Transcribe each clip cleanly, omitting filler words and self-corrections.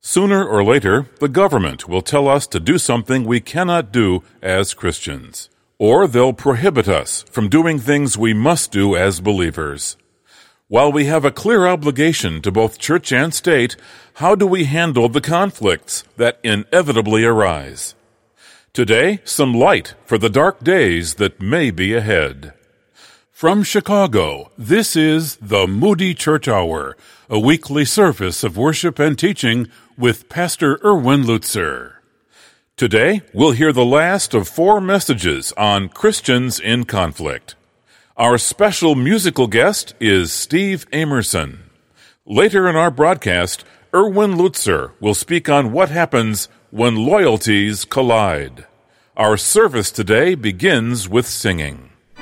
Sooner or later, the government will tell us to do something we cannot do as Christians, or they'll prohibit us from doing things we must do as believers. While we have a clear obligation to both church and state, how do we handle the conflicts that inevitably arise? Today, some light for the dark days that may be ahead. From Chicago, this is the Moody Church Hour, a weekly service of worship and teaching with Pastor Erwin Lutzer. Today, we'll hear the last of 4 messages on Christians in conflict. Our special musical guest is Steve Amerson. Later in our broadcast, Erwin Lutzer will speak on what happens when loyalties collide. Our service today begins with singing.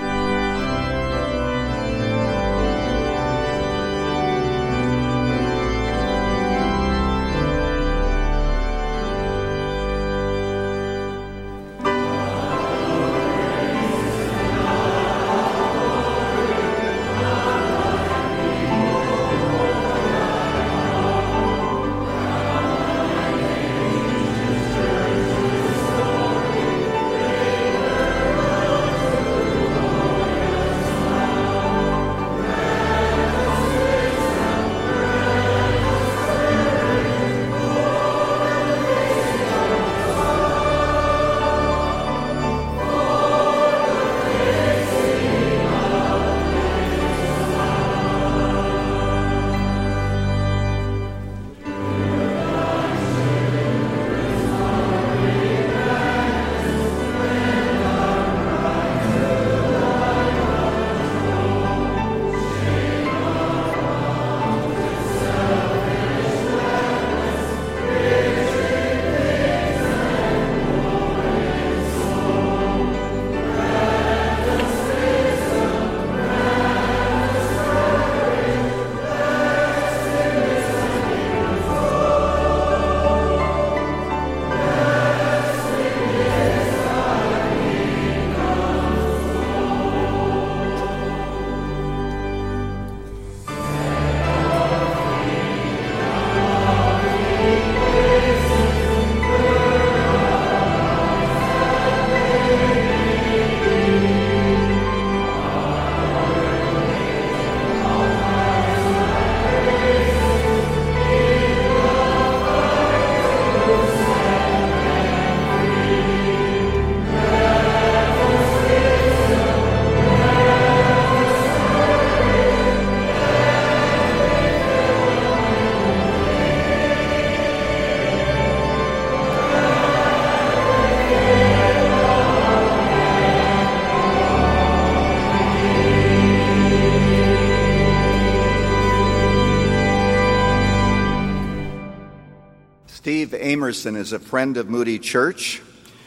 Steve Amerson is a friend of Moody Church.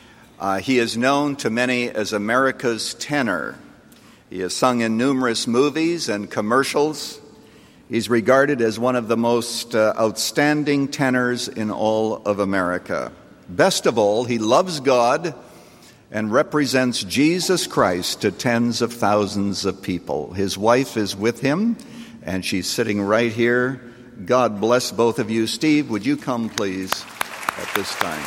He is known to many as America's tenor. He has sung in numerous movies and commercials. He's regarded as one of the most outstanding tenors in all of America. Best of all, he loves God and represents Jesus Christ to tens of thousands of people. His wife is with him, and she's sitting right here. God bless both of you. Steve, would you come, please, at this time?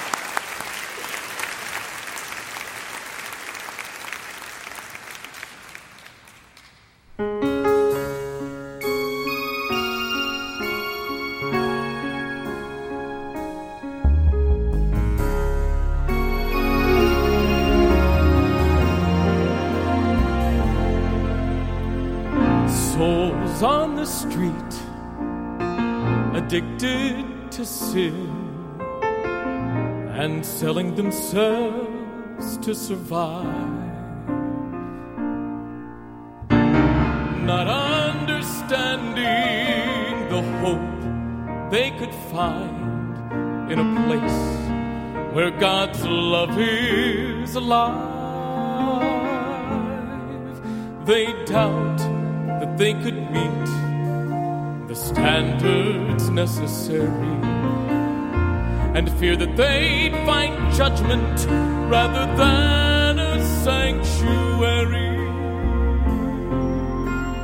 Souls on the street, addicted to sin and selling themselves to survive, not understanding the hope they could find in a place where God's love is alive. They doubt that they could meet the standards necessary, and fear that they'd find judgment rather than a sanctuary.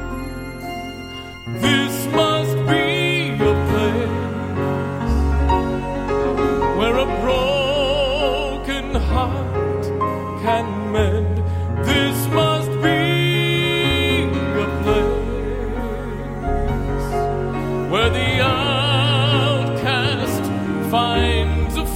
This must be a place heart can mend. This must be a place where the outcast finds a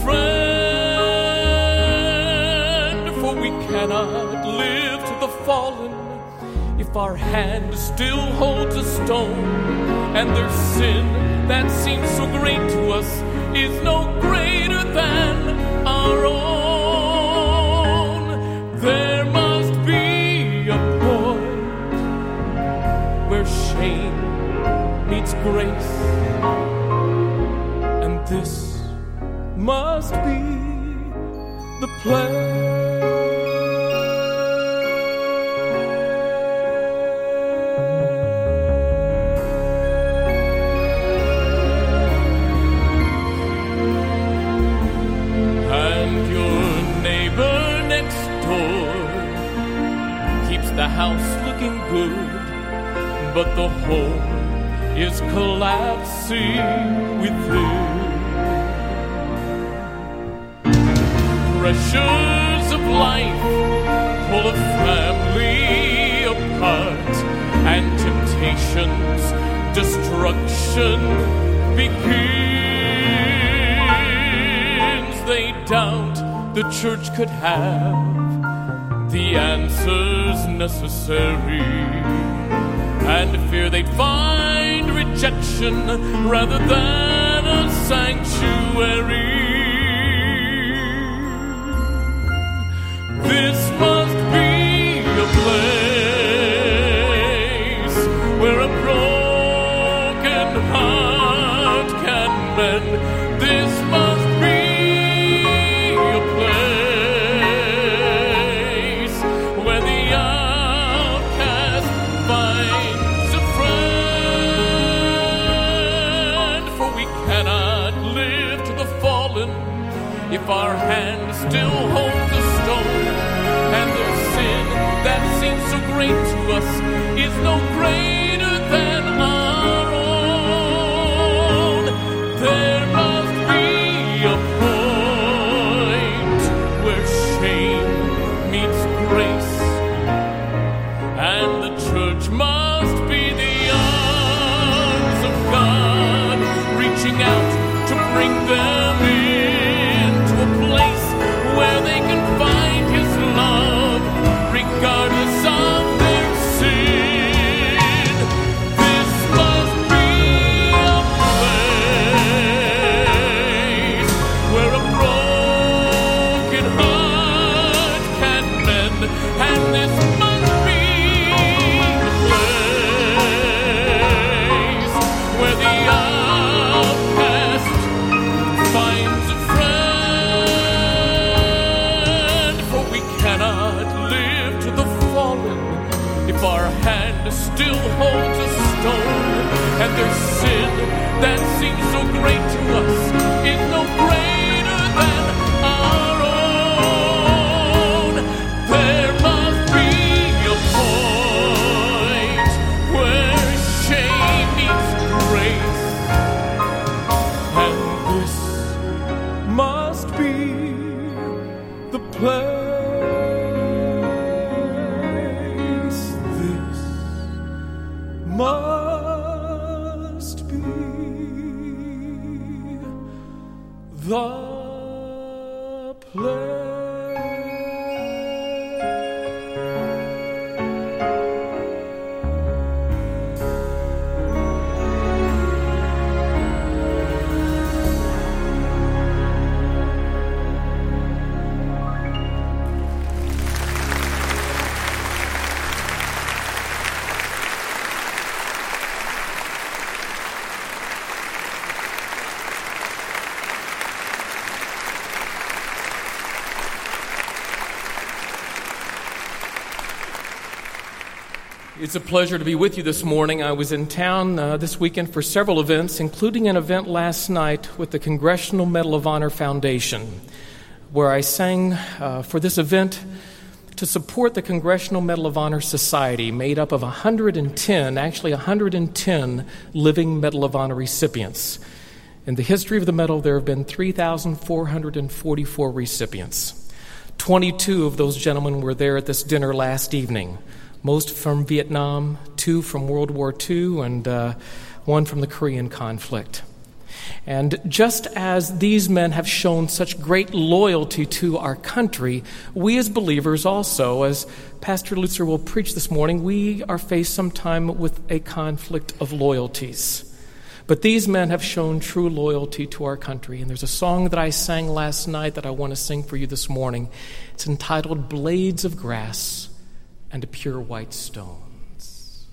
friend. For we cannot live to the fallen if our hand still holds a stone, and their sin that seems so great to us is no greater than our own. There must be a point where shame meets grace, and this must be the place. The house looking good, but the home is collapsing within. Pressures of life pull a family apart, and temptations, destruction begins. They doubt the church could have the answers necessary, and fear they'd find rejection rather than a sanctuary. This must be a place where a broken heart can mend. This must be a place where the outcast finds a friend. For we cannot live to the fallen if our hand still holds a stone, and the sin that seems so great to us is no greater than our own. There must be a point where shame meets grace, and the church must be the arms of God, reaching out to bring them into a place where they can find His love, regardless of their sin. This must be a place where a broken heart can mend, and this must be a place where the outcast finds a friend. For we cannot live to the fallen if our hand still holds a stone, and their sin that seems so great to us is no greater than our own. There must be a point where shame meets grace, and this must be the place. This must be the place. It's a pleasure to be with you this morning. I was in town this weekend for several events, including an event last night with the Congressional Medal of Honor Foundation, where I sang for this event to support the Congressional Medal of Honor Society, made up of 110 living Medal of Honor recipients. In the history of the medal, there have been 3,444 recipients. 22 of those gentlemen were there at this dinner last evening, most from Vietnam, 2 from World War II, and 1 from the Korean conflict. And just as these men have shown such great loyalty to our country, we as believers also, as Pastor Lutzer will preach this morning, we are faced sometime with a conflict of loyalties. But these men have shown true loyalty to our country. And there's a song that I sang last night that I want to sing for you this morning. It's entitled Blades of Grass and Pure White Stones.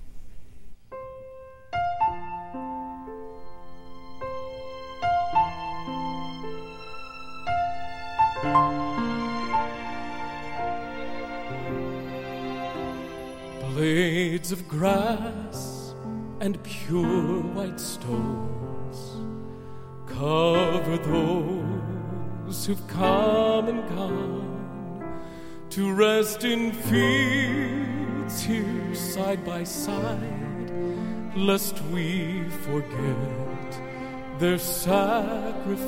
Blades of grass and pure white stones cover those who've come and gone to rest in fields here side by side, lest we forget their sacrifice.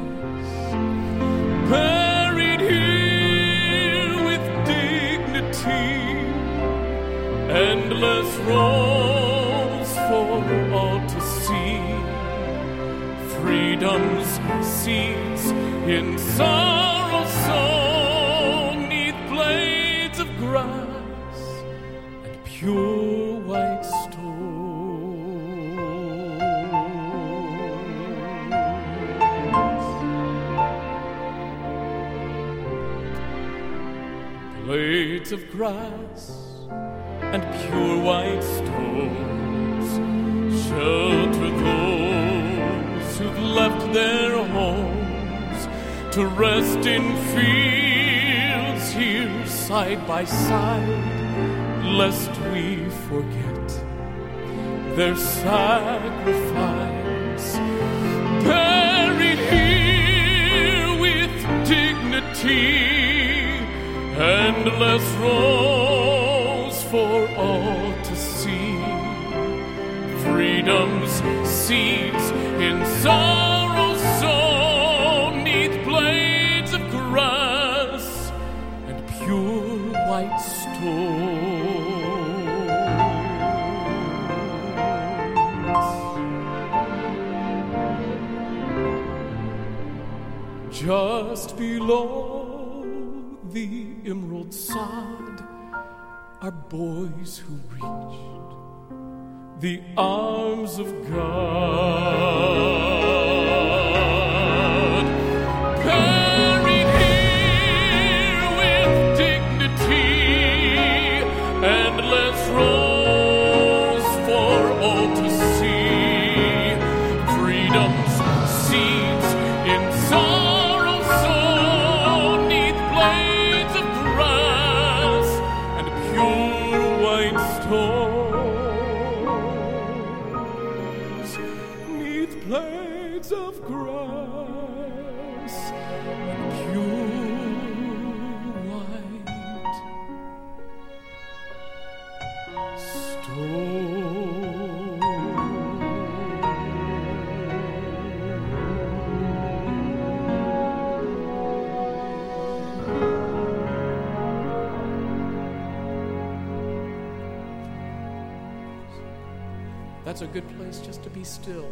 Buried here with dignity, endless rows for all to see, freedom's seeds in sorrow sown, 'neath blades of grass and pure white stones. Blades of grass and pure white stones shelter those who've left their homes to rest in fields here side by side, lest we forget their sacrifice. Buried here with dignity, endless rows for all to see, freedom's seeds in sorrow sown, 'neath blades of grass and pure white stones. Just below the emerald sod are boys who reached the arms of God. Buried here with dignity, endless rows for all to see, freedom's seeds in sorrow sown, 'neath blades of grass and pure white stones, 'neath blades of grass and pure white That's a good place just to be still.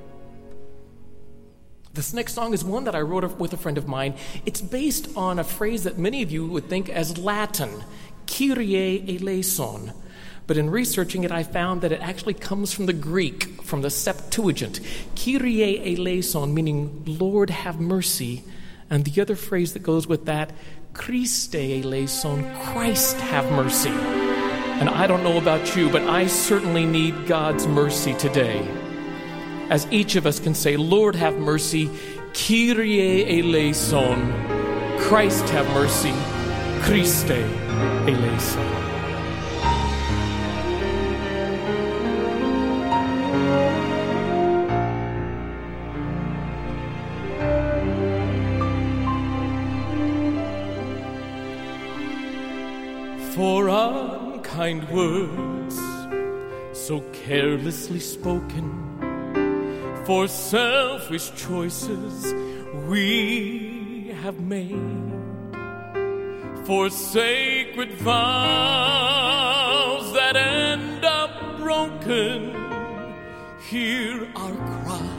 This next song is one that I wrote with a friend of mine. It's based on a phrase that many of you would think as Latin, Kyrie eleison. But in researching it, I found that it actually comes from the Greek, from the Septuagint. Kyrie eleison, meaning Lord have mercy. And the other phrase that goes with that, Christe eleison, Christ have mercy. And I don't know about you, but I certainly need God's mercy today. As each of us can say, Lord have mercy, Kyrie eleison, Christ have mercy, Christe eleison. For unkind words so carelessly spoken, for selfish choices we have made, for sacred vows that end up broken. Hear our cry,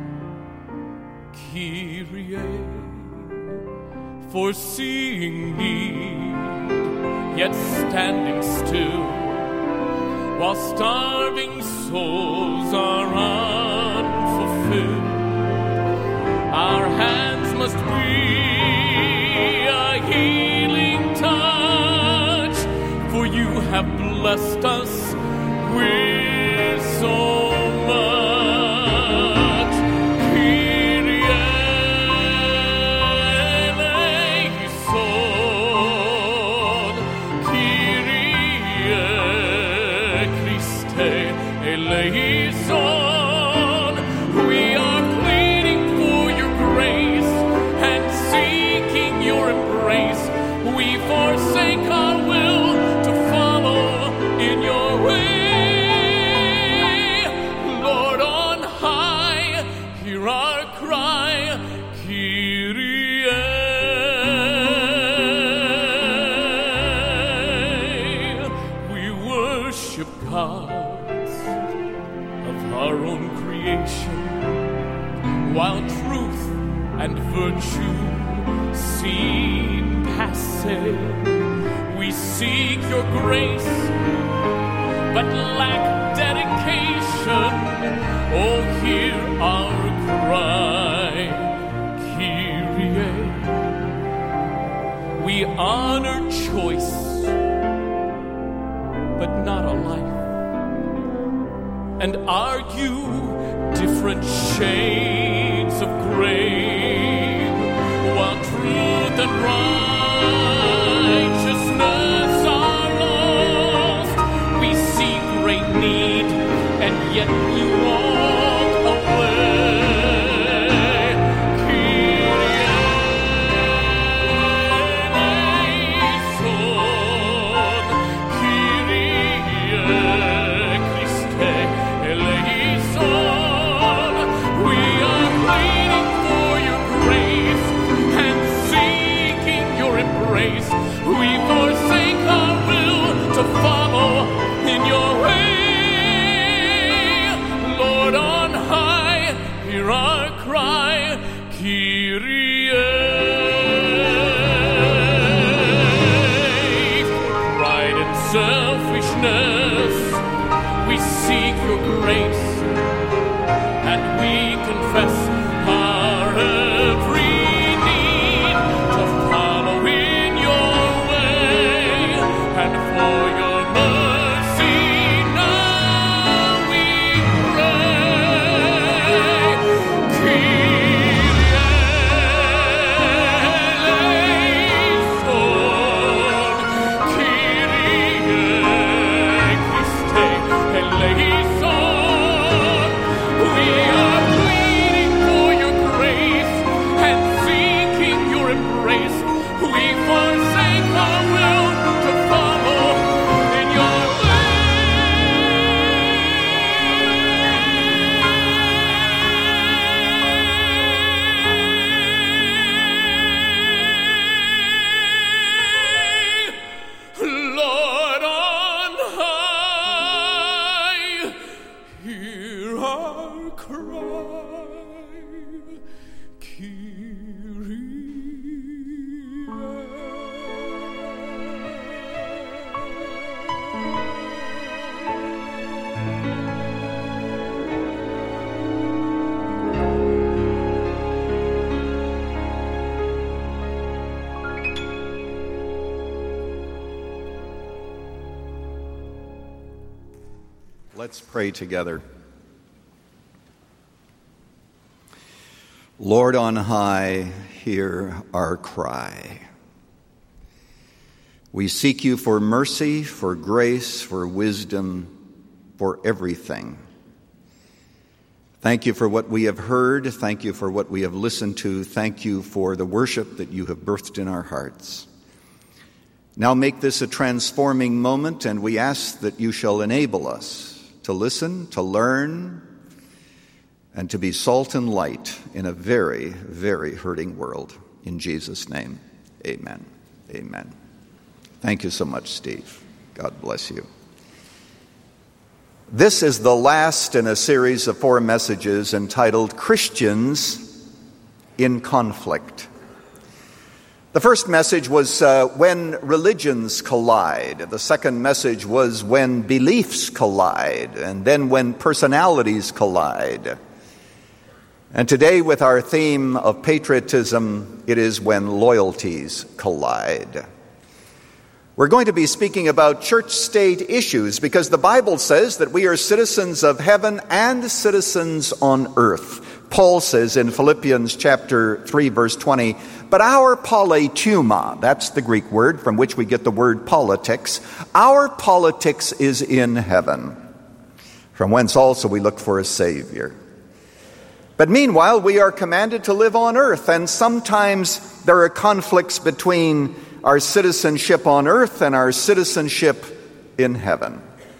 Kyrie, for seeing need, yet standing still, while starving souls are unfulfilled. Our hands must be a healing touch, for you have blessed us with so much. Kyrie eleison, Kyrie Christe eleison. We are pleading for your grace and seeking your embrace. We forsake our will to follow in your way. Lord on high, hear our cry, Kyrie. We worship gods of our own creation, while truth and virtue seem passe. We seek your grace, but lack dedication. Oh, hear our cry, Kyrie. We honor choice, but not a life, and argue different shades of gray, while truth and righteousness are lost. We see great need, and yet we walk away. Kyrie eleison, Kyrie Christe eleison. We are waiting for your grace and seeking your embrace. We forsake our will to follow in your way. Lord on high, hear our cry, Kyrie. Pride and selfishness, we seek your grace, and we confess our every need to follow in your way, and for your mercy now we pray. Kyrie eleison, Kyrie Christe eleison. We are pleading for your grace and seeking your embrace. We forsake our will to follow in your way. Lord on high, hear our cry, Kyrie. Let's pray together. Lord on high, hear our cry. We seek you for mercy, for grace, for wisdom, for everything. Thank you for what we have heard. Thank you for what we have listened to. Thank you for the worship that you have birthed in our hearts. Now make this a transforming moment, and we ask that you shall enable us to listen, to learn, and to be salt and light in a very, very hurting world. In Jesus' name, amen. Amen. Thank you so much, Steve. God bless you. This is the last in a series of 4 messages entitled Christians in Conflict. The first message was when religions collide. The second message was when beliefs collide. And then when personalities collide. And today, with our theme of patriotism, it is when loyalties collide. We're going to be speaking about church-state issues because the Bible says that we are citizens of heaven and citizens on earth. Paul says in Philippians chapter 3, verse 20, but our politeuma, that's the Greek word from which we get the word politics, our politics is in heaven, from whence also we look for a Savior. But meanwhile, we are commanded to live on earth, and sometimes there are conflicts between our citizenship on earth and our citizenship in heaven.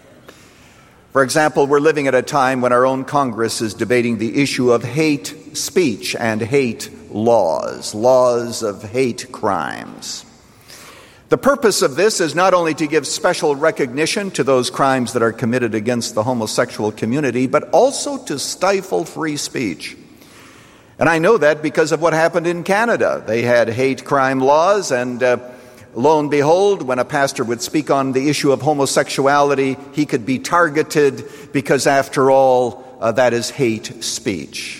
For example, we're living at a time when our own Congress is debating the issue of hate speech and hate laws of hate crimes. The purpose of this is not only to give special recognition to those crimes that are committed against the homosexual community, but also to stifle free speech. And I know that because of what happened in Canada. They had hate crime laws, and lo and behold, when a pastor would speak on the issue of homosexuality, he could be targeted because, after all, that is hate speech.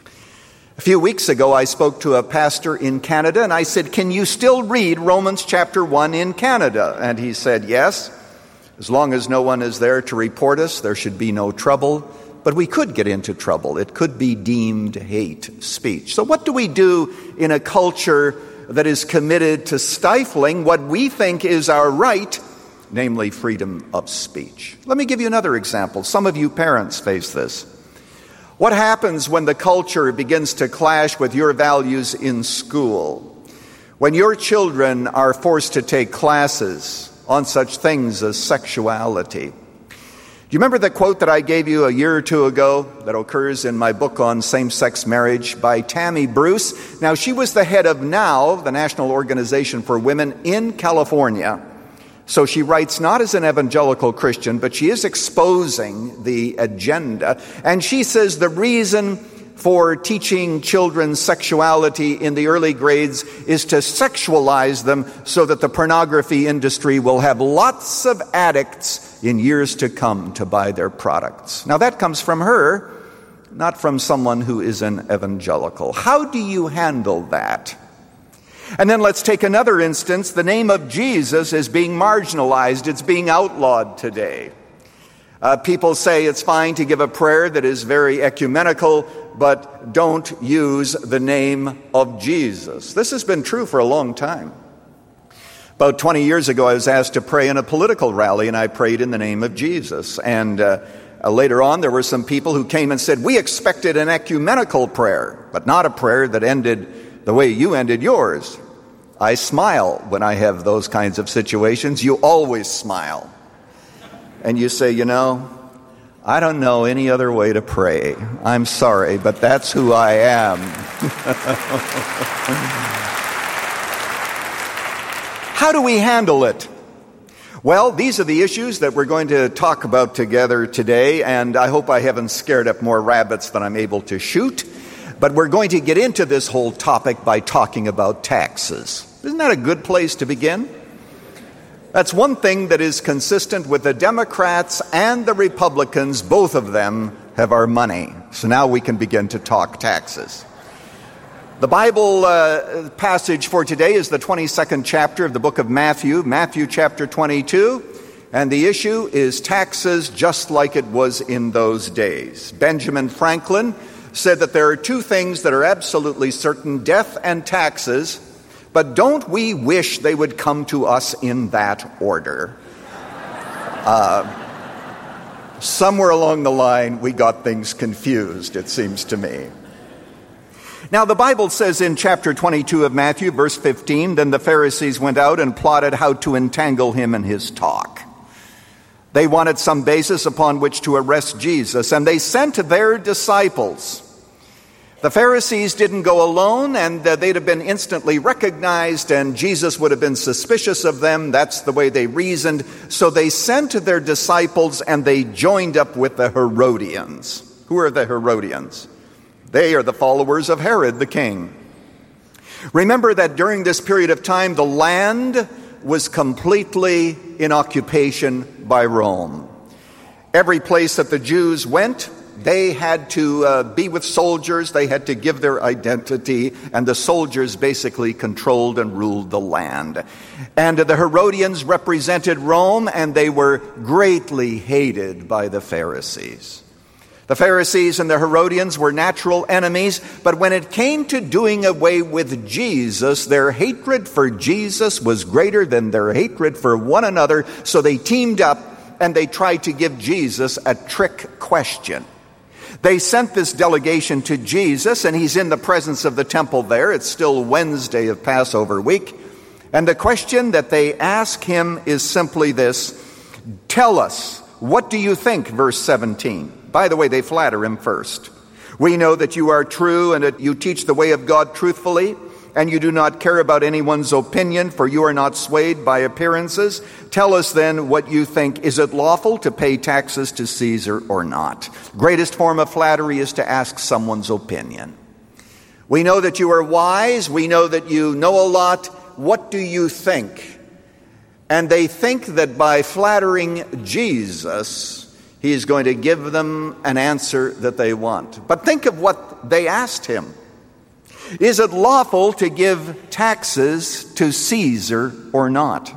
A few weeks ago, I spoke to a pastor in Canada, and I said, can you still read Romans chapter 1 in Canada? And he said, yes. As long as no one is there to report us, there should be no trouble. But we could get into trouble. It could be deemed hate speech. So what do we do in a culture that is committed to stifling what we think is our right, namely freedom of speech? Let me give you another example. Some of you parents face this. What happens when the culture begins to clash with your values in school? When your children are forced to take classes on such things as sexuality? Do you remember the quote that I gave you a year or two ago that occurs in my book on same-sex marriage by Tammy Bruce? Now, she was the head of NOW, the National Organization for Women in California. So she writes not as an evangelical Christian, but she is exposing the agenda. And she says the reason for teaching children sexuality in the early grades is to sexualize them so that the pornography industry will have lots of addicts in years to come to buy their products. Now that comes from her, not from someone who is an evangelical. How do you handle that? And then let's take another instance. The name of Jesus is being marginalized. It's being outlawed today. People say it's fine to give a prayer that is very ecumenical, but don't use the name of Jesus. This has been true for a long time. About 20 years ago, I was asked to pray in a political rally, and I prayed in the name of Jesus. And later on, there were some people who came and said, we expected an ecumenical prayer, but not a prayer that ended the way you ended yours. I smile when I have those kinds of situations. You always smile. And you say, I don't know any other way to pray. I'm sorry, but that's who I am. How do we handle it? Well, these are the issues that we're going to talk about together today, and I hope I haven't scared up more rabbits than I'm able to shoot. But we're going to get into this whole topic by talking about taxes. Isn't that a good place to begin? That's one thing that is consistent with the Democrats and the Republicans. Both of them have our money. So now we can begin to talk taxes. The Bible passage for today is the 22nd chapter of the book of Matthew, Matthew chapter 22. And the issue is taxes just like it was in those days. Benjamin Franklin said that there are two things that are absolutely certain, death and taxes, but don't we wish they would come to us in that order? Somewhere along the line, we got things confused, it seems to me. Now, the Bible says in chapter 22 of Matthew, verse 15, then the Pharisees went out and plotted how to entangle him in his talk. They wanted some basis upon which to arrest Jesus, and they sent their disciples. The Pharisees didn't go alone, and they'd have been instantly recognized, and Jesus would have been suspicious of them. That's the way they reasoned. So they sent their disciples, and they joined up with the Herodians. Who are the Herodians? They are the followers of Herod the king. Remember that during this period of time, the land was completely in occupation by Rome. Every place that the Jews went, they had to be with soldiers. They had to give their identity, and the soldiers basically controlled and ruled the land. And the Herodians represented Rome, and they were greatly hated by the Pharisees. The Pharisees and the Herodians were natural enemies, but when it came to doing away with Jesus, their hatred for Jesus was greater than their hatred for one another, so they teamed up and they tried to give Jesus a trick question. They sent this delegation to Jesus, and he's in the presence of the temple there. It's still Wednesday of Passover week. And the question that they ask him is simply this: tell us, what do you think? Verse 17. By the way, they flatter him first. We know that you are true and that you teach the way of God truthfully, and you do not care about anyone's opinion, for you are not swayed by appearances. Tell us then what you think. Is it lawful to pay taxes to Caesar or not? Greatest form of flattery is to ask someone's opinion. We know that you are wise. We know that you know a lot. What do you think? And they think that by flattering Jesus, he is going to give them an answer that they want. But think of what they asked him. Is it lawful to give taxes to Caesar or not?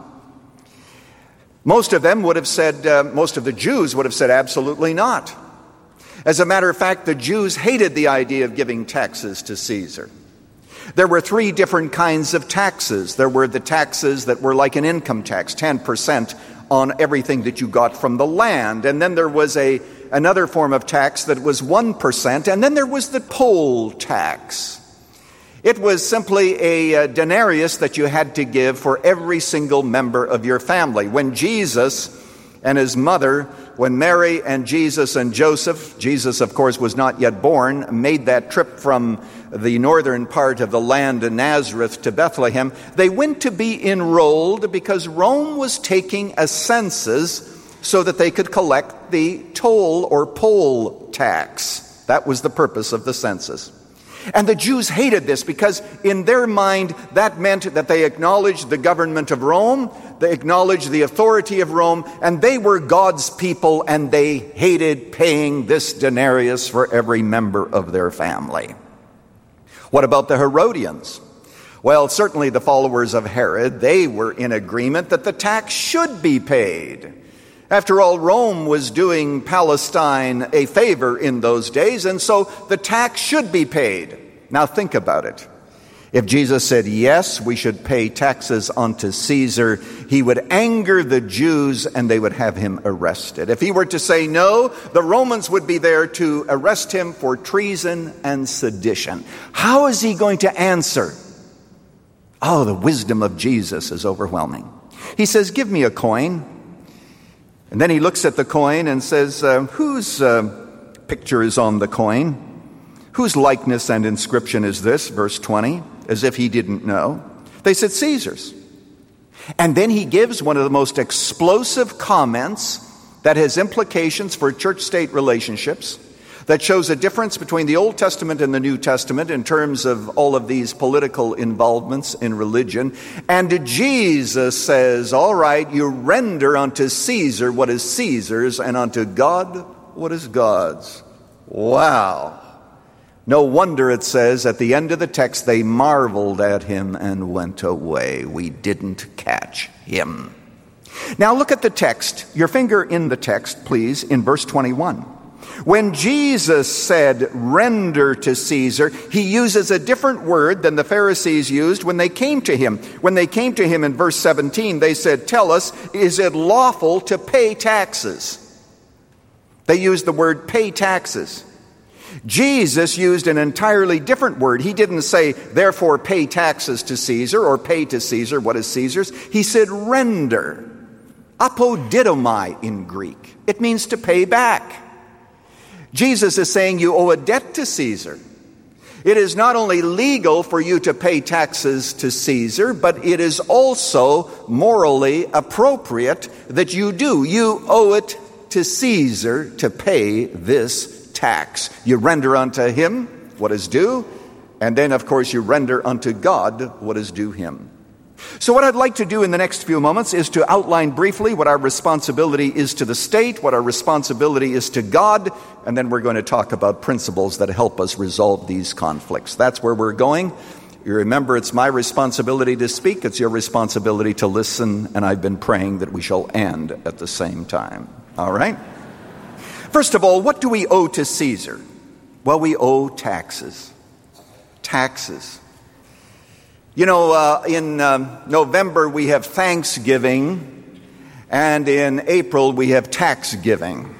Most of them would have said, most of the Jews would have said absolutely not. As a matter of fact, the Jews hated the idea of giving taxes to Caesar. There were three different kinds of taxes. There were the taxes that were like an income tax, 10% on everything that you got from the land. And then there was another form of tax that was 1%. And then there was the poll tax. It was simply a denarius that you had to give for every single member of your family. When Jesus and his mother, when Mary and Jesus and Joseph, Jesus of course was not yet born, made that trip from the northern part of the land of Nazareth to Bethlehem, they went to be enrolled because Rome was taking a census so that they could collect the toll or poll tax. That was the purpose of the census. And the Jews hated this because in their mind that meant that they acknowledged the government of Rome, they acknowledged the authority of Rome, and they were God's people, and they hated paying this denarius for every member of their family. What about the Herodians? Well, certainly the followers of Herod, they were in agreement that the tax should be paid. After all, Rome was doing Palestine a favor in those days, and so the tax should be paid. Now think about it. If Jesus said, yes, we should pay taxes unto Caesar, he would anger the Jews and they would have him arrested. If he were to say no, the Romans would be there to arrest him for treason and sedition. How is he going to answer? Oh, the wisdom of Jesus is overwhelming. He says, give me a coin. And then he looks at the coin and says, whose picture is on the coin? Whose likeness and inscription is this? Verse 20, as if he didn't know. They said, Caesar's. And then he gives one of the most explosive comments that has implications for church-state relationships, that shows a difference between the Old Testament and the New Testament in terms of all of these political involvements in religion. And Jesus says, all right, you render unto Caesar what is Caesar's, and unto God what is God's. Wow. No wonder it says at the end of the text, they marveled at him and went away. We didn't catch him. Now look at the text. Your finger in the text, please, in verse 21. When Jesus said, render to Caesar, he uses a different word than the Pharisees used when they came to him. When they came to him in verse 17, they said, tell us, is it lawful to pay taxes? They used the word pay taxes. Jesus used an entirely different word. He didn't say, therefore pay taxes to Caesar, or pay to Caesar what is Caesar's. He said render. Apodidomai in Greek. It means to pay back. Jesus is saying you owe a debt to Caesar. It is not only legal for you to pay taxes to Caesar, but it is also morally appropriate that you do. You owe it to Caesar to pay this tax. You render unto him what is due, and then, of course, you render unto God what is due him. So what I'd like to do in the next few moments is to outline briefly what our responsibility is to the state, what our responsibility is to God, and then we're going to talk about principles that help us resolve these conflicts. That's where we're going. You remember, it's my responsibility to speak, it's your responsibility to listen, and I've been praying that we shall end at the same time. All right? First of all, what do we owe to Caesar? Well, we owe taxes. Taxes. You know, in November we have Thanksgiving, and in April we have tax giving.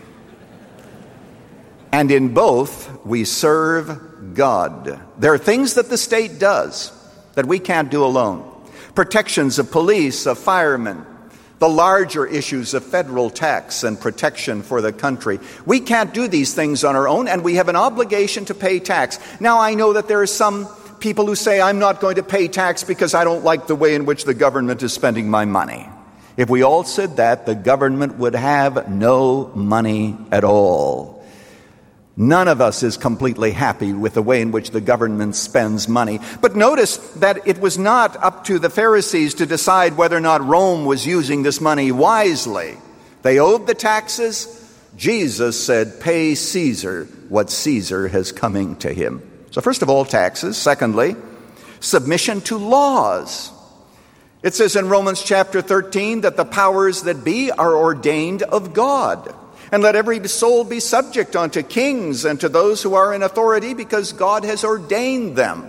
And in both we serve God. There are things that the state does that we can't do alone. Protections of police, of firemen, the larger issues of federal tax and protection for the country. We can't do these things on our own, and we have an obligation to pay tax. Now, I know that there are some people who say, I'm not going to pay tax because I don't like the way in which the government is spending my money. If we all said that, the government would have no money at all. None of us is completely happy with the way in which the government spends money. But notice that it was not up to the Pharisees to decide whether or not Rome was using this money wisely. They owed the taxes. Jesus said, pay Caesar what Caesar has coming to him. So first of all, taxes. Secondly, submission to laws. It says in Romans chapter 13 that the powers that be are ordained of God. And let every soul be subject unto kings and to those who are in authority, because God has ordained them.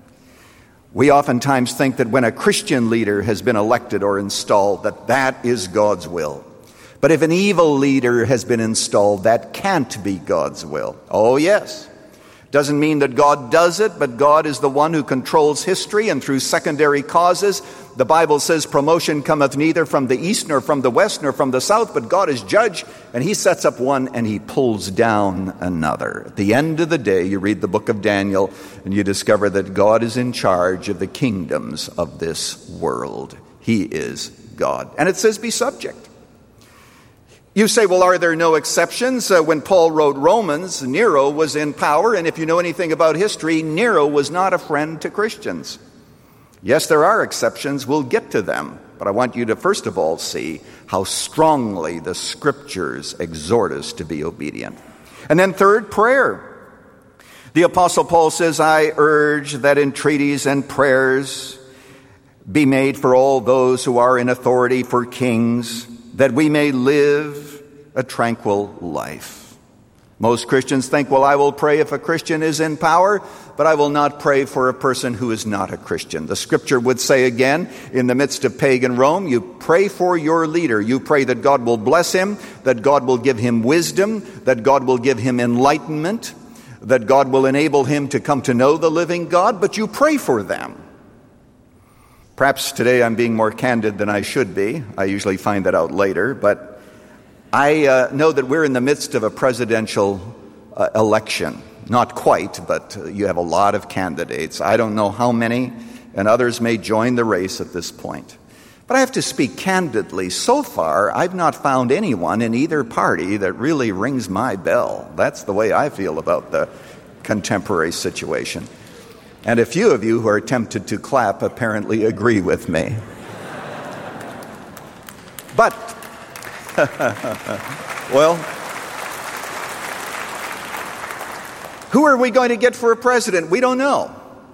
We oftentimes think that when a Christian leader has been elected or installed, that is God's will. But if an evil leader has been installed, that can't be God's will. Oh, yes. Doesn't mean that God does it, but God is the one who controls history, and through secondary causes, the Bible says promotion cometh neither from the east nor from the west nor from the south, but God is judge, and he sets up one and he pulls down another. At the end of the day, you read the book of Daniel and you discover that God is in charge of the kingdoms of this world. He is God. And it says be subject. You say, well, are there no exceptions? When Paul wrote Romans, Nero was in power, and if you know anything about history, Nero was not a friend to Christians. Yes, there are exceptions. We'll get to them. But I want you to first of all see how strongly the Scriptures exhort us to be obedient. And then third, prayer. The Apostle Paul says, I urge that entreaties and prayers be made for all those who are in authority, for kings, that we may live a tranquil life. Most Christians think, well, I will pray if a Christian is in power, but I will not pray for a person who is not a Christian. The Scripture would say again, in the midst of pagan Rome, you pray for your leader. You pray that God will bless him, that God will give him wisdom, that God will give him enlightenment, that God will enable him to come to know the living God, but you pray for them. Perhaps today I'm being more candid than I should be. I usually find that out later, but I know that we're in the midst of a presidential election. Not quite, but you have a lot of candidates. I don't know how many, and others may join the race at this point. But I have to speak candidly. So far, I've not found anyone in either party that really rings my bell. That's the way I feel about the contemporary situation. And a few of you who are tempted to clap apparently agree with me. But, well, who are we going to get for a president? We don't know.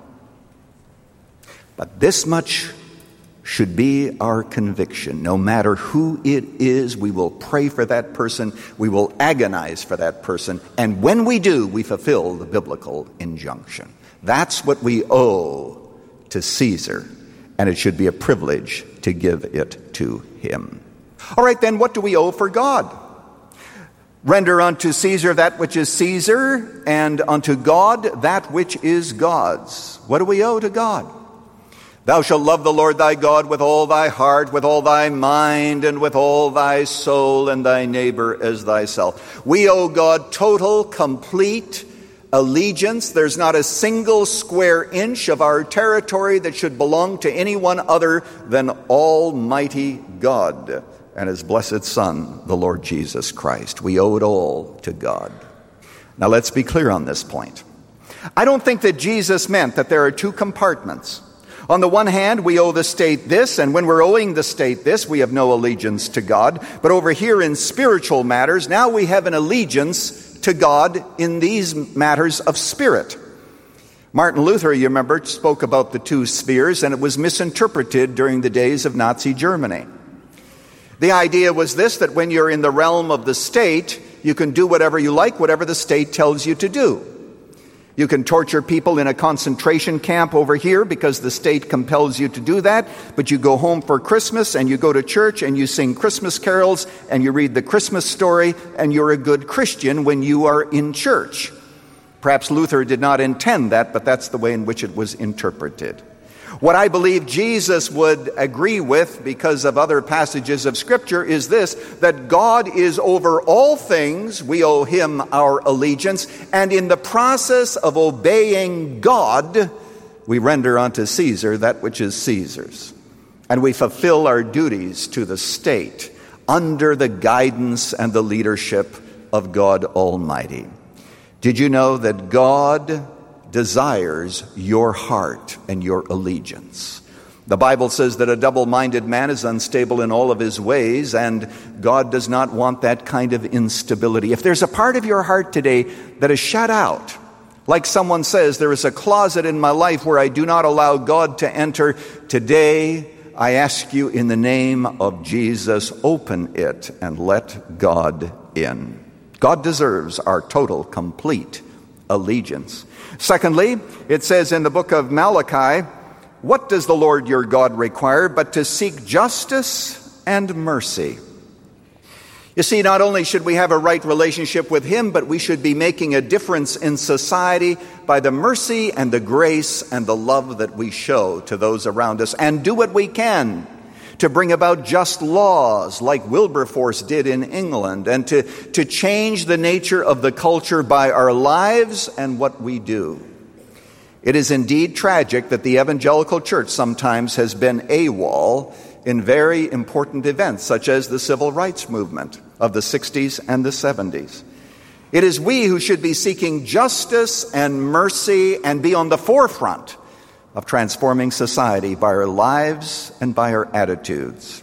But this much should be our conviction. No matter who it is, we will pray for that person. We will agonize for that person. And when we do, we fulfill the biblical injunction. That's what we owe to Caesar, and it should be a privilege to give it to him. All right, then, what do we owe for God? Render unto Caesar that which is Caesar, and unto God that which is God's. What do we owe to God? Thou shalt love the Lord thy God with all thy heart, with all thy mind, and with all thy soul, and thy neighbor as thyself. We owe God total, complete, allegiance. There's not a single square inch of our territory that should belong to anyone other than Almighty God and His blessed Son, the Lord Jesus Christ. We owe it all to God. Now let's be clear on this point. I don't think that Jesus meant that there are two compartments. On the one hand, we owe the state this, and when we're owing the state this, we have no allegiance to God. But over here in spiritual matters, now we have an allegiance to God in these matters of spirit. Martin Luther, you remember, spoke about the two spheres, and it was misinterpreted during the days of Nazi Germany. The idea was this, that when you're in the realm of the state, you can do whatever you like, whatever the state tells you to do. You can torture people in a concentration camp over here because the state compels you to do that, but you go home for Christmas and you go to church and you sing Christmas carols and you read the Christmas story and you're a good Christian when you are in church. Perhaps Luther did not intend that, but that's the way in which it was interpreted. What I believe Jesus would agree with, because of other passages of Scripture, is this, that God is over all things. We owe Him our allegiance. And in the process of obeying God, we render unto Caesar that which is Caesar's. And we fulfill our duties to the state under the guidance and the leadership of God Almighty. Did you know that God desires your heart and your allegiance? The Bible says that a double-minded man is unstable in all of his ways, and God does not want that kind of instability. If there's a part of your heart today that is shut out, like someone says, there is a closet in my life where I do not allow God to enter, today I ask you in the name of Jesus, open it and let God in. God deserves our total, complete allegiance. Secondly, it says in the book of Malachi, what does the Lord your God require but to seek justice and mercy? You see, not only should we have a right relationship with Him, but we should be making a difference in society by the mercy and the grace and the love that we show to those around us, and do what we can to bring about just laws like Wilberforce did in England, and to change the nature of the culture by our lives and what we do. It is indeed tragic that the evangelical church sometimes has been AWOL in very important events, such as the civil rights movement of the 60s and the 70s. It is we who should be seeking justice and mercy and be on the forefront of transforming society by our lives and by our attitudes.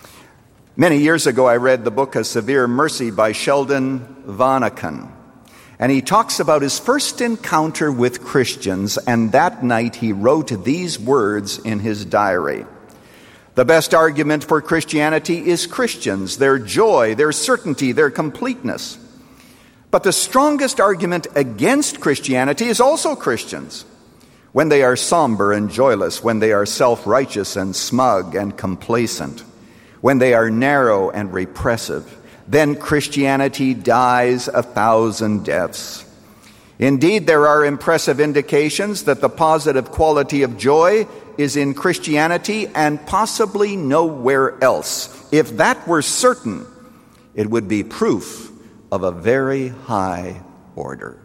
Many years ago, I read the book A Severe Mercy by Sheldon Vanauken. And he talks about his first encounter with Christians, and that night he wrote these words in his diary. The best argument for Christianity is Christians, their joy, their certainty, their completeness. But the strongest argument against Christianity is also Christians. When they are somber and joyless, when they are self-righteous and smug and complacent, when they are narrow and repressive, then Christianity dies 1,000 deaths. Indeed, there are impressive indications that the positive quality of joy is in Christianity and possibly nowhere else. If that were certain, it would be proof of a very high order.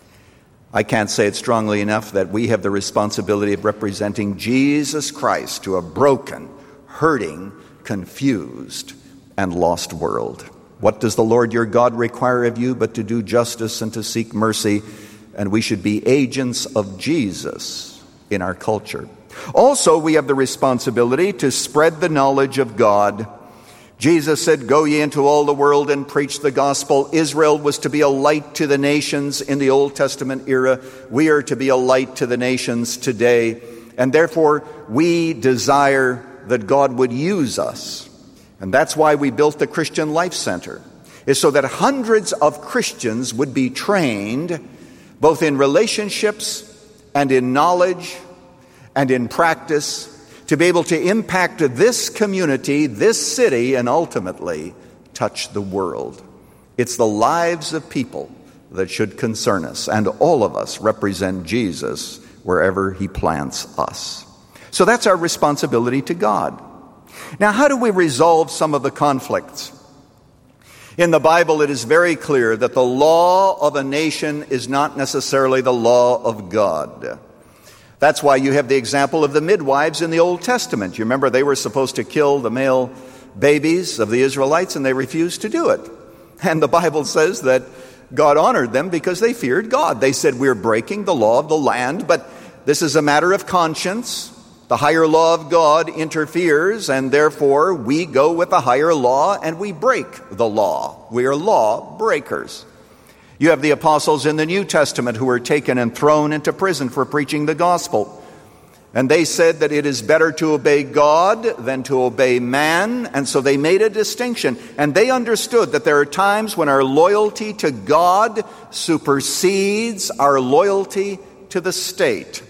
I can't say it strongly enough that we have the responsibility of representing Jesus Christ to a broken, hurting, confused, and lost world. What does the Lord your God require of you but to do justice and to seek mercy? And we should be agents of Jesus in our culture. Also, we have the responsibility to spread the knowledge of God. Jesus said, "Go ye into all the world and preach the gospel." Israel was to be a light to the nations in the Old Testament era. We are to be a light to the nations today. And therefore, we desire that God would use us. And that's why we built the Christian Life Center, is so that hundreds of Christians would be trained both in relationships and in knowledge and in practice to be able to impact this community, this city, and ultimately touch the world. It's the lives of people that should concern us, and all of us represent Jesus wherever He plants us. So that's our responsibility to God. Now, how do we resolve some of the conflicts? In the Bible, it is very clear that the law of a nation is not necessarily the law of God. That's why you have the example of the midwives in the Old Testament. You remember they were supposed to kill the male babies of the Israelites, and they refused to do it. And the Bible says that God honored them because they feared God. They said, we're breaking the law of the land, but this is a matter of conscience. The higher law of God interferes, and therefore we go with the higher law and we break the law. We are law breakers. You have the apostles in the New Testament who were taken and thrown into prison for preaching the gospel. And they said that it is better to obey God than to obey man, and so they made a distinction. And they understood that there are times when our loyalty to God supersedes our loyalty to the state.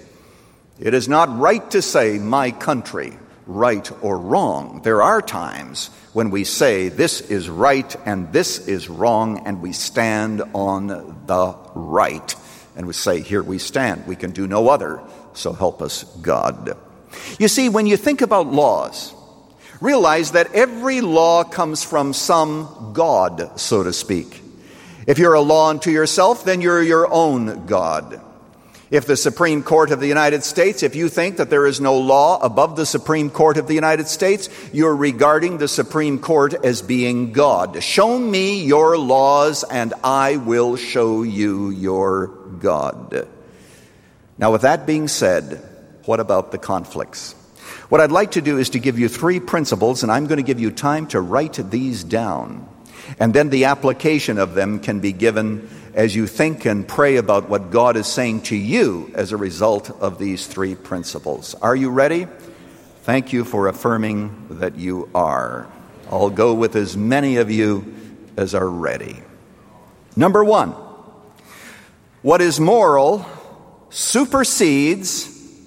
It is not right to say, my country, right or wrong. There are times when we say this is right and this is wrong, and we stand on the right. And we say, here we stand. We can do no other, so help us God. You see, when you think about laws, realize that every law comes from some God, so to speak. If you're a law unto yourself, then you're your own God. If the Supreme Court of the United States, if you think that there is no law above the Supreme Court of the United States, you're regarding the Supreme Court as being God. Show me your laws and I will show you your God. Now, with that being said, what about the conflicts? What I'd like to do is to give you 3 principles, and I'm going to give you time to write these down. And then the application of them can be given as you think and pray about what God is saying to you as a result of these 3 principles. Are you ready? Thank you for affirming that you are. I'll go with as many of you as are ready. Number 1, what is moral supersedes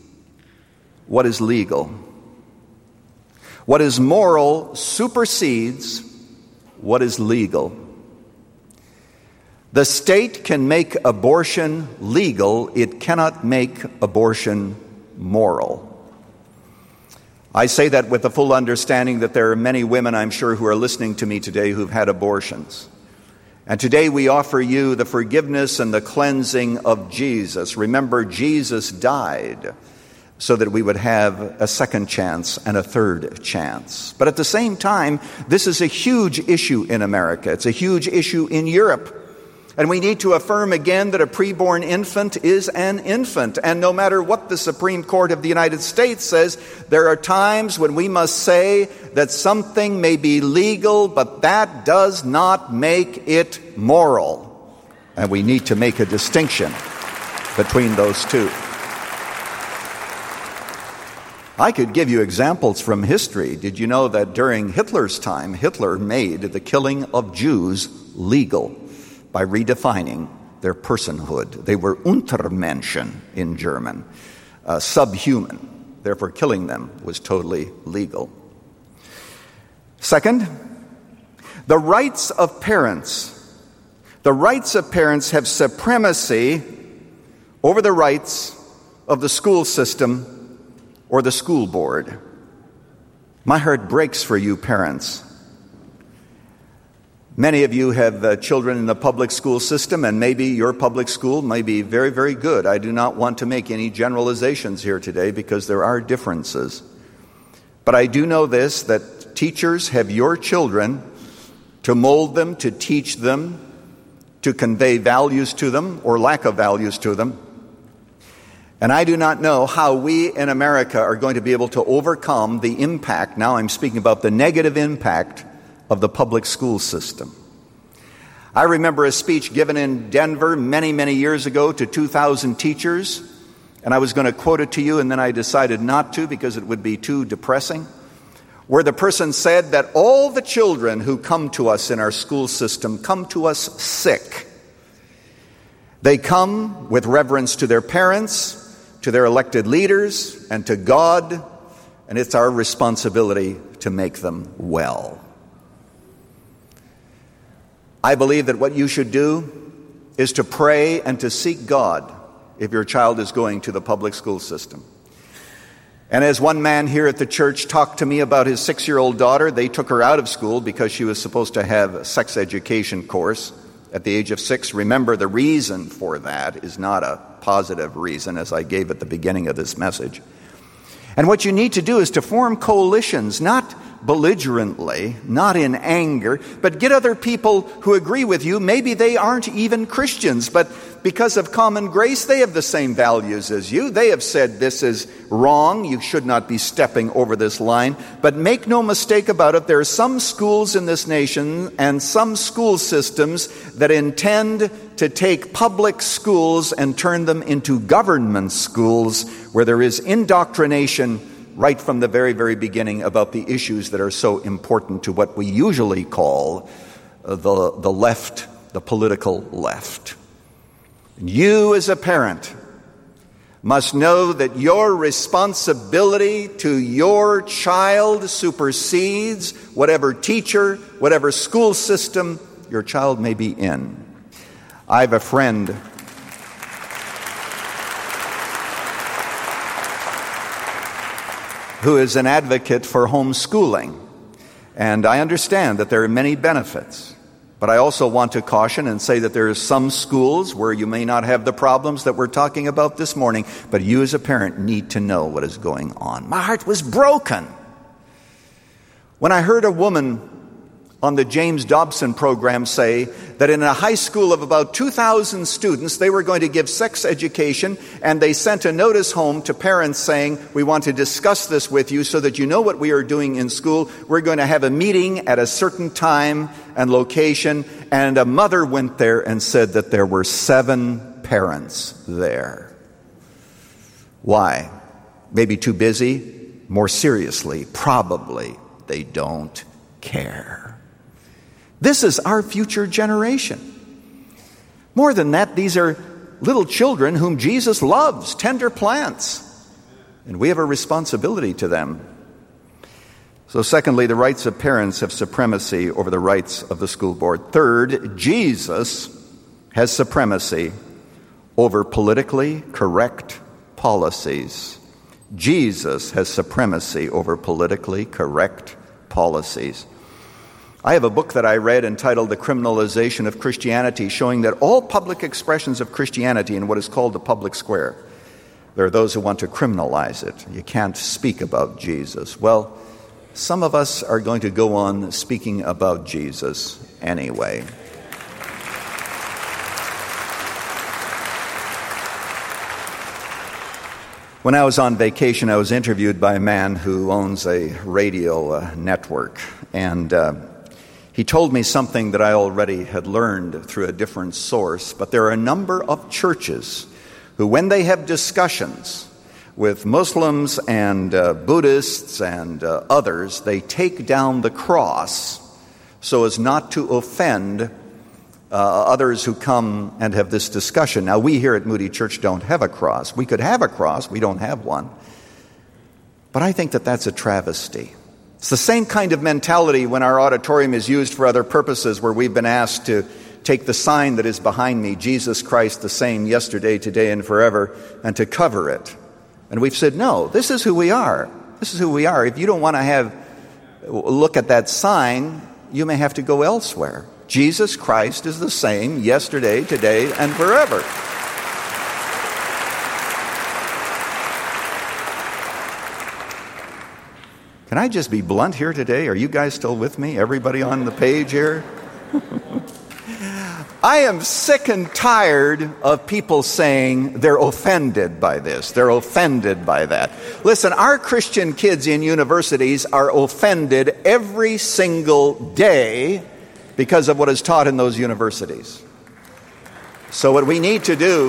what is legal. What is moral supersedes what is legal. The state can make abortion legal. It cannot make abortion moral. I say that with the full understanding that there are many women, I'm sure, who are listening to me today who've had abortions. And today we offer you the forgiveness and the cleansing of Jesus. Remember, Jesus died so that we would have a second chance and a third chance. But at the same time, this is a huge issue in America. It's a huge issue in Europe. And we need to affirm again that a preborn infant is an infant. And no matter what the Supreme Court of the United States says, there are times when we must say that something may be legal, but that does not make it moral. And we need to make a distinction between those two. I could give you examples from history. Did you know that during Hitler's time, Hitler made the killing of Jews legal by redefining their personhood? They were Untermenschen in German, subhuman. Therefore, killing them was totally legal. Second, the rights of parents. The rights of parents have supremacy over the rights of the school system or the school board. My heart breaks for you parents. Many of you have children in the public school system, and maybe your public school may be very, very good. I do not want to make any generalizations here today because there are differences. But I do know this, that teachers have your children to mold them, to teach them, to convey values to them or lack of values to them. And I do not know how we in America are going to be able to overcome the impact, now I'm speaking about the negative impact, of the public school system. I remember a speech given in Denver many, many years ago to 2,000 teachers, and I was going to quote it to you, and then I decided not to because it would be too depressing, where the person said that all the children who come to us in our school system come to us sick. They come with reverence to their parents, to their elected leaders, and to God, and it's our responsibility to make them well. I believe that what you should do is to pray and to seek God if your child is going to the public school system. And as one man here at the church talked to me about his 6-year-old daughter, they took her out of school because she was supposed to have a sex education course at the age of 6. Remember, the reason for that is not a positive reason, as I gave at the beginning of this message. And what you need to do is to form coalitions, not belligerently, not in anger, but get other people who agree with you. Maybe they aren't even Christians, but because of common grace, they have the same values as you. They have said this is wrong, you should not be stepping over this line. But make no mistake about it, there are some schools in this nation and some school systems that intend to take public schools and turn them into government schools where there is indoctrination right from the very, very beginning about the issues that are so important to what we usually call the left, the political left. You as a parent must know that your responsibility to your child supersedes whatever teacher, whatever school system your child may be in. I have a friend who is an advocate for homeschooling. And I understand that there are many benefits. But I also want to caution and say that there are some schools where you may not have the problems that we're talking about this morning, but you as a parent need to know what is going on. My heart was broken when I heard a woman on the James Dobson program say that in a high school of about 2,000 students, they were going to give sex education, and they sent a notice home to parents saying, we want to discuss this with you so that you know what we are doing in school. We're going to have a meeting at a certain time and location. And a mother went there and said that there were 7 parents there. Why? Maybe too busy? More seriously, probably they don't care. This is our future generation. More than that, these are little children whom Jesus loves, tender plants. And we have a responsibility to them. So secondly, the rights of parents have supremacy over the rights of the school board. Third, Jesus has supremacy over politically correct policies. Jesus has supremacy over politically correct policies. I have a book that I read entitled The Criminalization of Christianity, showing that all public expressions of Christianity in what is called the public square, there are those who want to criminalize it. You can't speak about Jesus. Well, some of us are going to go on speaking about Jesus anyway. When I was on vacation, I was interviewed by a man who owns a radio network, and he told me something that I already had learned through a different source, but there are a number of churches who, when they have discussions with Muslims and Buddhists and others, they take down the cross so as not to offend others who come and have this discussion. Now, we here at Moody Church don't have a cross. We could have a cross. We don't have one. But I think that that's a travesty. It's the same kind of mentality when our auditorium is used for other purposes, where we've been asked to take the sign that is behind me, Jesus Christ the same yesterday, today, and forever, and to cover it. And we've said, no, this is who we are. This is who we are. If you don't want to look at that sign, you may have to go elsewhere. Jesus Christ is the same yesterday, today, and forever. Can I just be blunt here today? Are you guys still with me? Everybody on the page here? I am sick and tired of people saying they're offended by this. They're offended by that. Listen, our Christian kids in universities are offended every single day because of what is taught in those universities. So what we need to do,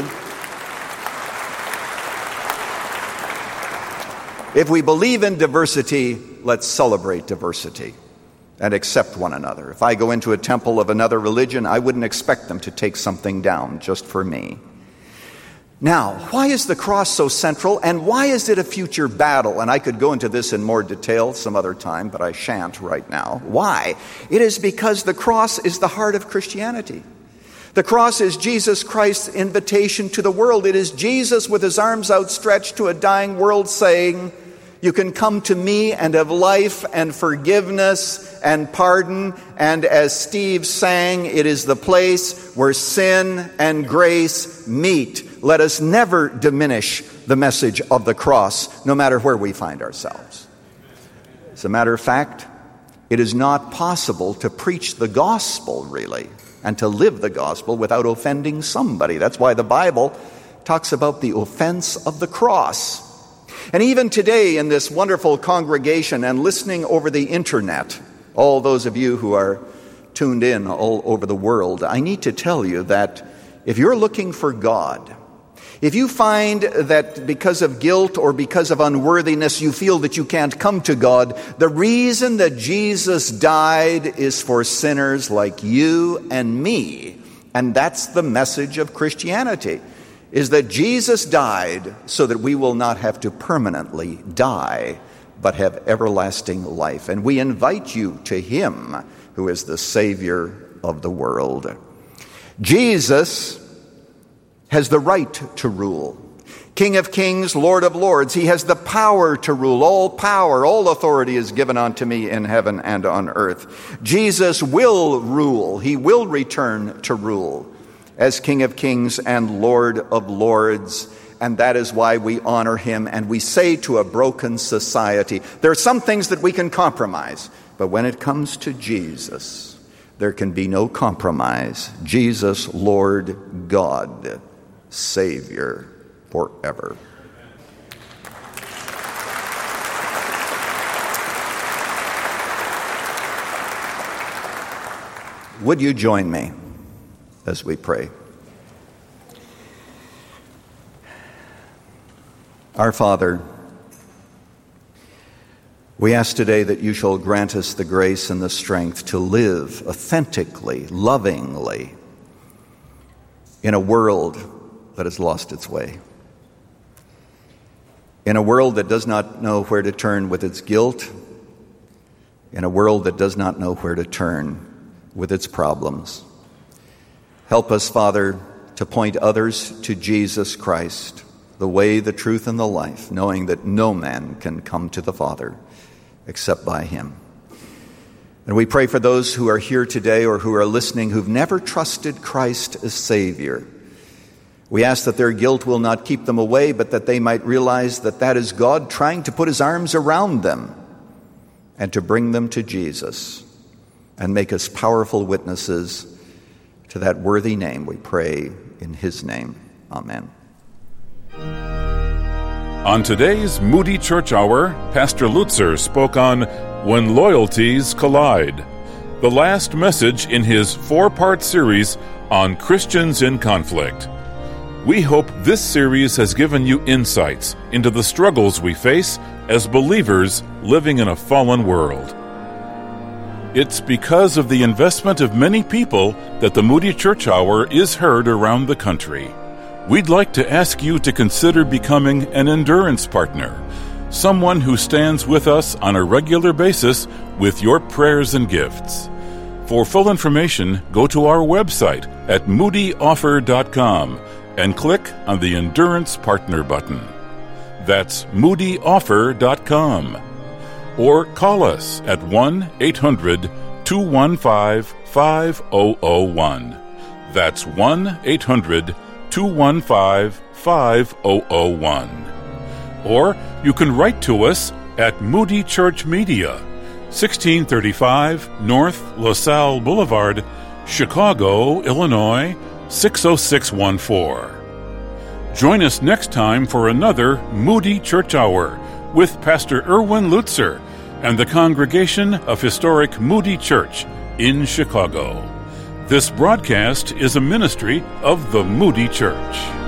if we believe in diversity, let's celebrate diversity and accept one another. If I go into a temple of another religion, I wouldn't expect them to take something down just for me. Now, why is the cross so central, and why is it a future battle? And I could go into this in more detail some other time, but I shan't right now. Why? It is because the cross is the heart of Christianity. The cross is Jesus Christ's invitation to the world. It is Jesus with his arms outstretched to a dying world saying, You can come to me and have life and forgiveness and pardon. And as Steve sang, it is the place where sin and grace meet. Let us never diminish the message of the cross, no matter where we find ourselves. As a matter of fact, it is not possible to preach the gospel, really, and to live the gospel without offending somebody. That's why the Bible talks about the offense of the cross. And even today in this wonderful congregation and listening over the internet, all those of you who are tuned in all over the world, I need to tell you that if you're looking for God, if you find that because of guilt or because of unworthiness you feel that you can't come to God, the reason that Jesus died is for sinners like you and me. And that's the message of Christianity, is that Jesus died so that we will not have to permanently die, but have everlasting life. And we invite you to him who is the Savior of the world. Jesus has the right to rule. King of kings, Lord of lords, he has the power to rule. All power, all authority is given unto me in heaven and on earth. Jesus will rule. He will return to rule as King of kings and Lord of lords. And that is why we honor him. And we say to a broken society, there are some things that we can compromise, but when it comes to Jesus, there can be no compromise. Jesus, Lord God, Savior forever. Would you join me as we pray? Our Father, we ask today that you shall grant us the grace and the strength to live authentically, lovingly, in a world that has lost its way. In a world that does not know where to turn with its guilt. In a world that does not know where to turn with its problems. Help us, Father, to point others to Jesus Christ, the way, the truth, and the life, knowing that no man can come to the Father except by him. And we pray for those who are here today or who are listening who've never trusted Christ as Savior. We ask that their guilt will not keep them away, but that they might realize that that is God trying to put his arms around them and to bring them to Jesus and make us powerful witnesses to that worthy name. We pray in his name. Amen. On today's Moody Church Hour, Pastor Lutzer spoke on When Loyalties Collide, the last message in his 4-part series on Christians in Conflict. We hope this series has given you insights into the struggles we face as believers living in a fallen world. It's because of the investment of many people that the Moody Church Hour is heard around the country. We'd like to ask you to consider becoming an endurance partner, someone who stands with us on a regular basis with your prayers and gifts. For full information, go to our website at moodyoffer.com and click on the Endurance Partner button. That's moodyoffer.com. Or call us at 1-800-215-5001. That's 1-800-215-5001. Or you can write to us at Moody Church Media, 1635 North LaSalle Boulevard, Chicago, Illinois, 60614. Join us next time for another Moody Church Hour with Pastor Erwin Lutzer and the congregation of historic Moody Church in Chicago. This broadcast is a ministry of the Moody Church.